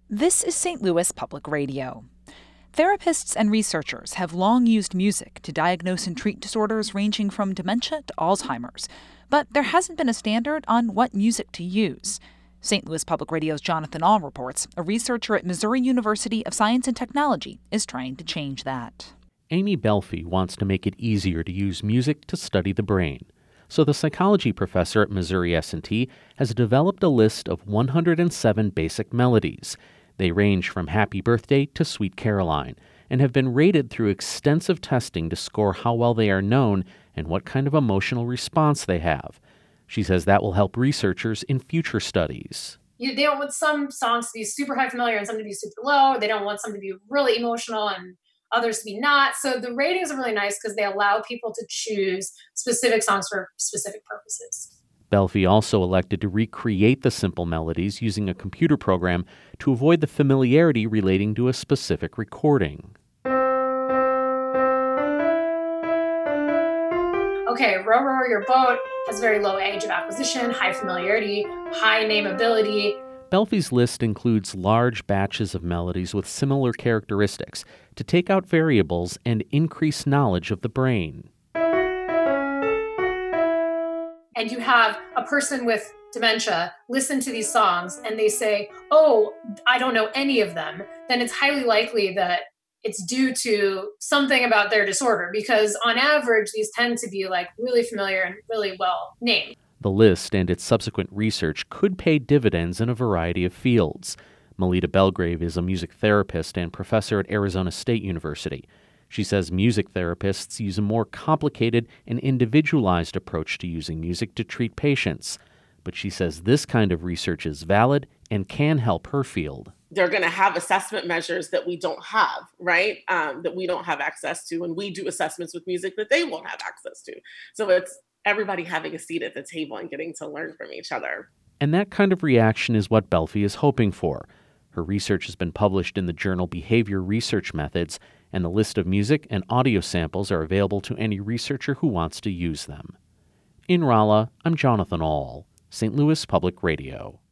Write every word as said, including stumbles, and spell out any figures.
This is Saint Louis Public Radio. Therapists and researchers have long used music to diagnose and treat disorders ranging from dementia to Alzheimer's, but there hasn't been a standard on what music to use. Saint Louis Public Radio's Jonathan Ahl reports a researcher at Missouri University of Science and Technology is trying to change that. Amy Belfi wants to make it easier to use music to study the brain. So the psychology professor at Missouri S and T has developed a list of one hundred seven basic melodies. They range from Happy Birthday to Sweet Caroline and have been rated through extensive testing to score how well they are known and what kind of emotional response they have. She says that will help researchers in future studies. You, they don't want some songs to be super high familiar and some to be super low. They don't want some to be really emotional and others to be not. So the ratings are really nice because they allow people to choose specific songs for specific purposes. Belfi also elected to recreate the simple melodies using a computer program to avoid the familiarity relating to a specific recording. Okay, Row Row Your Boat has very low age of acquisition, high familiarity, high nameability. Belfi's list includes large batches of melodies with similar characteristics to take out variables and increase knowledge of the brain. And you have a person with dementia listen to these songs and they say, oh, I don't know any of them, then it's highly likely that it's due to something about their disorder, because on average, these tend to be like really familiar and really well named. The list and its subsequent research could pay dividends in a variety of fields. Melita Belgrave is a music therapist and professor at Arizona State University. She says music therapists use a more complicated and individualized approach to using music to treat patients. But she says this kind of research is valid and can help her field. They're going to have assessment measures that we don't have, right? Um, that we don't have access to, and we do assessments with music that they won't have access to. So it's everybody having a seat at the table and getting to learn from each other. And that kind of reaction is what Belfi is hoping for. Her research has been published in the journal Behavior Research Methods, and the list of music and audio samples are available to any researcher who wants to use them. In Rolla, I'm Jonathan Ahl, Saint Louis Public Radio.